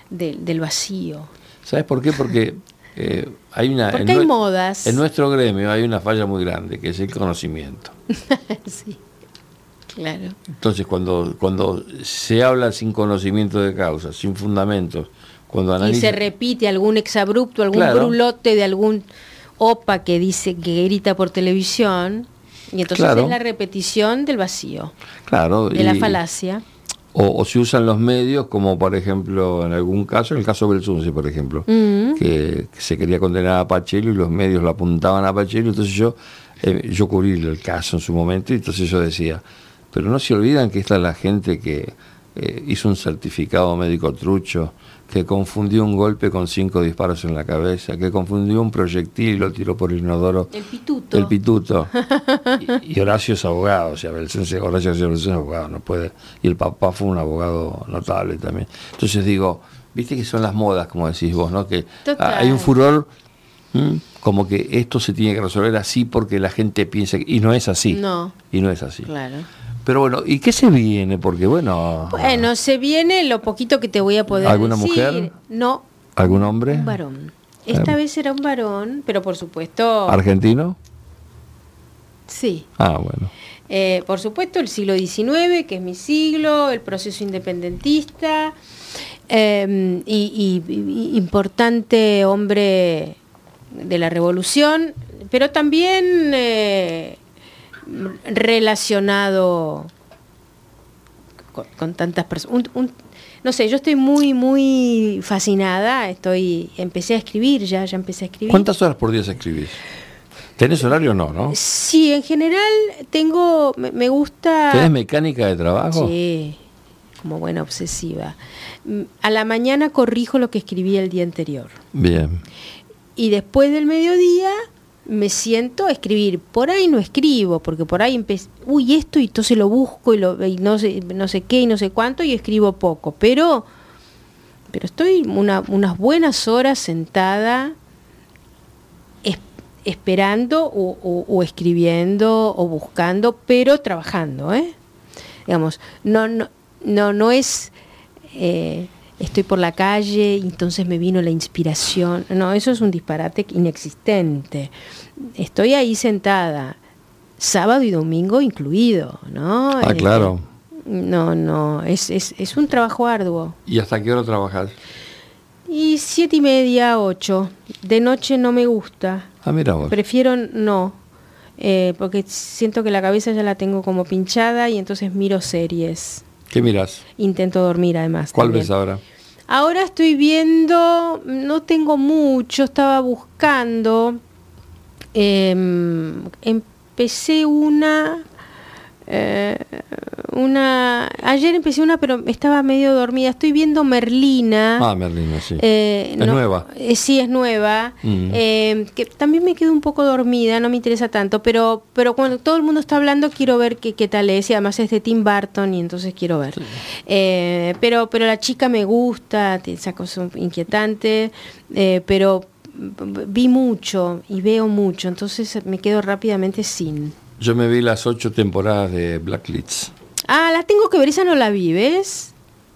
vacío. ¿Sabes por qué? Porque hay una... Porque hay modas. En nuestro gremio hay una falla muy grande, que es el conocimiento. Sí, claro. Entonces, cuando se habla sin conocimiento de causa, sin fundamentos, cuando Y analiza... se repite algún exabrupto, algún Claro. brulote de algún opa que dice, que grita por televisión, y entonces Claro. es la repetición del vacío, Claro, de la falacia. O se usan los medios, como por ejemplo, en algún caso, el caso Belsunce, por ejemplo, que se quería condenar a Pachelo y los medios lo apuntaban a Pachelo. Entonces yo cubrí el caso en su momento, y entonces yo decía, pero no se olvidan que esta es la gente que hizo un certificado médico trucho, que confundió un golpe con 5 disparos en la cabeza, que confundió un proyectil y lo tiró por el inodoro. El pituto. El pituto. Y Horacio es abogado, o sea, Horacio Belsunce es abogado, no puede. Y el papá fue un abogado notable también. Entonces digo, viste que son las modas, como decís vos, ¿no? Que Total. hay un furor, como que esto se tiene que resolver así porque la gente piensa y no es así. No. Y no es así. Claro. Pero bueno, ¿y qué se viene? Porque bueno, Bueno, se viene lo poquito que te voy a poder ¿Alguna decir. mujer? No, ¿algún hombre? un varón. Esta vez era un varón, pero por supuesto... ¿Argentino? Sí. Ah, bueno. Por supuesto, el siglo XIX, que es mi siglo, el proceso independentista, y importante hombre de la revolución, pero también relacionado con tantas personas. No sé, yo estoy muy fascinada, empecé a escribir, ya empecé a escribir. ¿Cuántas horas por día escribís? ¿Tenés horario o no, no? Sí, en general me gusta... ¿Tenés mecánica de trabajo? Sí, como buena obsesiva. A la mañana corrijo lo que escribí el día anterior. Bien. Y después del mediodía me siento a escribir. Por ahí no escribo, porque por ahí esto, y entonces lo busco, y no sé qué, y no sé cuánto, y escribo poco. Pero estoy unas buenas horas sentada esperando o escribiendo o buscando, pero trabajando, digamos, no es estoy por la calle y entonces me vino la inspiración. No, eso es un disparate inexistente. Estoy ahí sentada, sábado y domingo incluido, ¿no? Ah, claro. No, es un trabajo arduo. ¿Y hasta qué hora trabajás? Y 7:30, 8. De noche no me gusta. Ah, mira vos. Prefiero no, porque siento que la cabeza ya la tengo como pinchada y entonces miro series. ¿Qué mirás? Intento dormir además. ¿Cuál también. ves ahora? Ahora estoy viendo, no tengo mucho, estaba buscando. Empecé una Ayer empecé una, pero estaba medio dormida. Estoy viendo Merlina. Merlina, sí. Es nueva. Sí, es nueva. Que también me quedo un poco dormida, no me interesa tanto, pero cuando todo el mundo está hablando quiero ver qué tal es, y además es de Tim Burton y entonces quiero ver. Sí. Pero la chica me gusta, esa cosa inquietante, pero vi mucho y veo mucho, entonces me quedo rápidamente sin. Yo me vi las 8 temporadas de Blacklist. La tengo que ver, esa no la vi, ¿ves?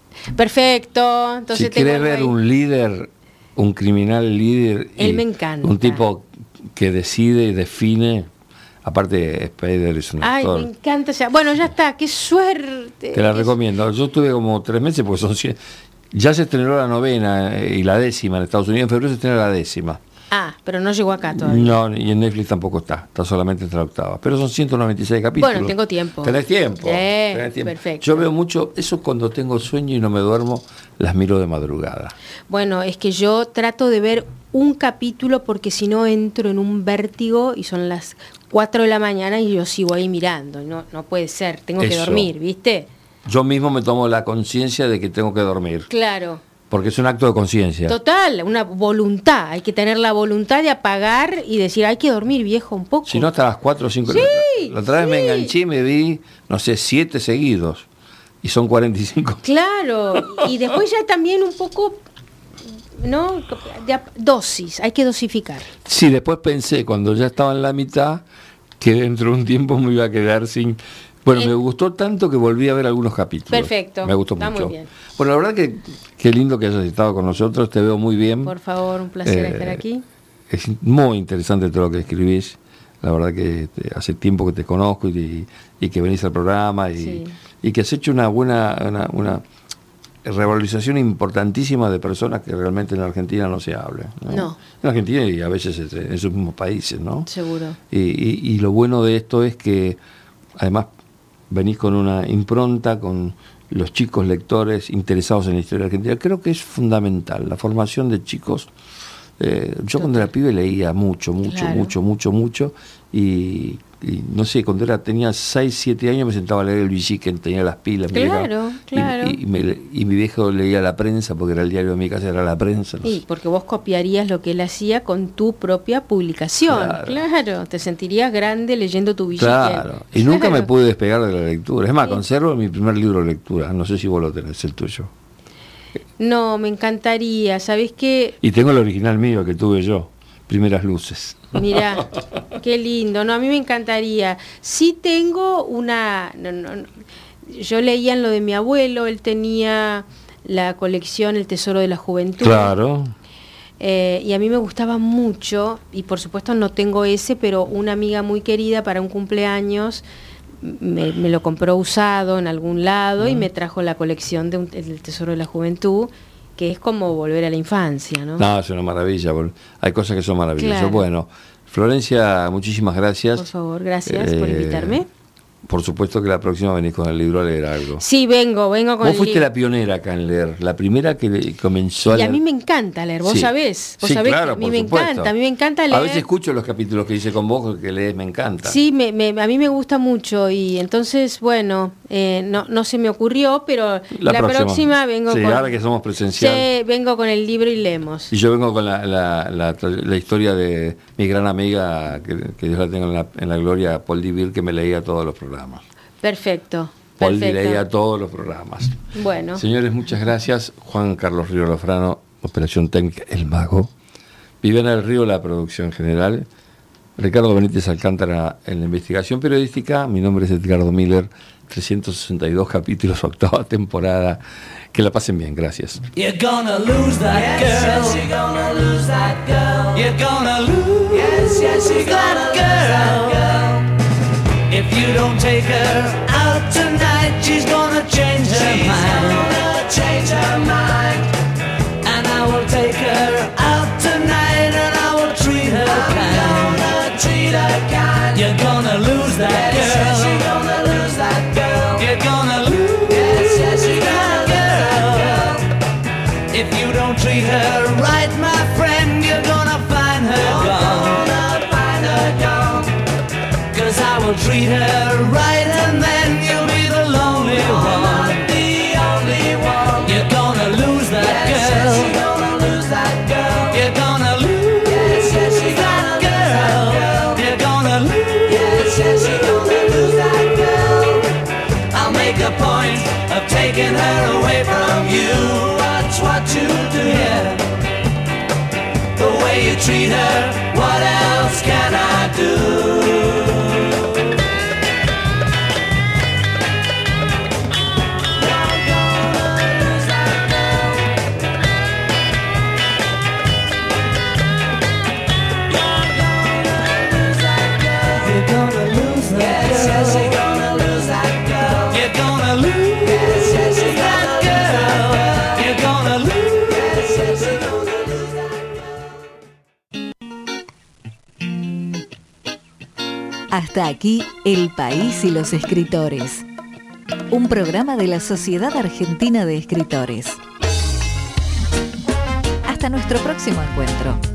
Perfecto. Entonces si querés ver un líder, un criminal líder, él me encanta. Un tipo que decide y define. Aparte, Spider es un actor. Me encanta. Bueno, ya está, qué suerte. Te la recomiendo. Yo tuve como 3 meses porque son 100. Ya se estrenó la 9ª y la 10ª en Estados Unidos. En febrero se estrena la 10ª. Pero no llegó acá todavía. No, y en Netflix tampoco está solamente entre la 8ª. Pero son 196 capítulos. Bueno, tengo tiempo. Tenés tiempo. Perfecto. Yo veo mucho, eso cuando tengo sueño y no me duermo, las miro de madrugada. Bueno, es que yo trato de ver un capítulo porque si no entro en un vértigo y son las 4 de la mañana y yo sigo ahí mirando. No puede ser, tengo que dormir, ¿viste? Yo mismo me tomo la conciencia de que tengo que dormir. Claro. Porque es un acto de conciencia. Total, una voluntad. Hay que tener la voluntad de apagar y decir, hay que dormir, viejo, un poco. Si no, hasta las 4 o 5 de la tarde. La otra vez me enganché y me vi, 7 seguidos. Y son 45. Claro, y después ya también un poco, ¿no? Dosis, hay que dosificar. Sí, después pensé, cuando ya estaba en la mitad, que dentro de un tiempo me iba a quedar sin... Bueno, me gustó tanto que volví a ver algunos capítulos. Perfecto. Me gustó está mucho. Muy bien. Bueno, la verdad que qué lindo que hayas estado con nosotros, te veo muy bien. Por favor, un placer estar aquí. Es muy interesante todo lo que escribís. La verdad que hace tiempo que te conozco y que venís al programa y que has hecho una buena revalorización importantísima de personas que realmente en la Argentina no se habla. No. En Argentina y a veces en esos mismos países, ¿no? Seguro. Y lo bueno de esto es que además venís con una impronta, con los chicos lectores interesados en la historia argentina. Creo que es fundamental la formación de chicos. Yo cuando era pibe leía mucho y no sé, cuando tenía 6, 7 años me sentaba a leer el Villiquen, tenía las pilas. Claro. Y mi viejo leía La Prensa, porque era el diario de mi casa, era La Prensa. Sí, porque vos copiarías lo que él hacía con tu propia publicación. Claro, te sentirías grande leyendo tu Villiquen. Claro, y nunca me pude despegar de la lectura. Es más, conservo mi primer libro de lectura, no sé si vos lo tenés, el tuyo. No, me encantaría, ¿sabés qué? Y tengo el original mío que tuve yo, Primeras Luces. Mirá, qué lindo. No, a mí me encantaría. Sí tengo yo leía en lo de mi abuelo, él tenía la colección El Tesoro de la Juventud. Claro. Y a mí me gustaba mucho, y por supuesto no tengo ese, pero una amiga muy querida para un cumpleaños me lo compró usado en algún lado y me trajo la colección de El Tesoro de la Juventud, que es como volver a la infancia, ¿no? No, es una maravilla. Hay cosas que son maravillosas. Claro. Bueno, Florencia, muchísimas gracias. Por favor, gracias por invitarme. Por supuesto que la próxima venís con el libro a leer algo. Sí, vengo con el libro. Vos fuiste la pionera acá en leer, la primera que comenzó a leer. Y a mí me encanta leer, vos sabés. Vos sabés claro, que a mí me encanta leer. A veces escucho los capítulos que hice con vos, que lees, me encanta. Sí, a mí me gusta mucho y entonces, bueno, no se me ocurrió, pero la próxima vengo con... ahora que somos presenciales. Sí, vengo con el libro y leemos. Y yo vengo con la historia de mi gran amiga, que Dios la tenga en la gloria, Paul Divir, que me leía todos los programas. Perfecto. Paul leía todos los programas. Bueno. Señores, muchas gracias. Juan Carlos Río Lofrano, Operación Técnica, El Mago. Viviana del Río, la producción general. Ricardo Benítez Alcántara en la investigación periodística. Mi nombre es Edgardo Miller. 362 capítulos, 8ª temporada. Que la pasen bien, gracias. You're gonna lose that girl. Yes, you're gonna lose that girl. You're gonna lose. Yes, you're gonna lose that girl. If you don't take her out tonight, she's gonna change her mind. Change her mind. And I will take her out tonight, and I will treat her kind. I'm gonna treat her kind. You're gonna lose that girl. Yes, you're gonna lose that girl. You're gonna lose. Yes, you're gonna lose that girl. If you don't treat her right, my friend, you're gonna find her gone. I will treat her right, and then you'll be the lonely you treat her, what else can I do? Hasta aquí El País y los Escritores, un programa de la Sociedad Argentina de Escritores. Hasta nuestro próximo encuentro.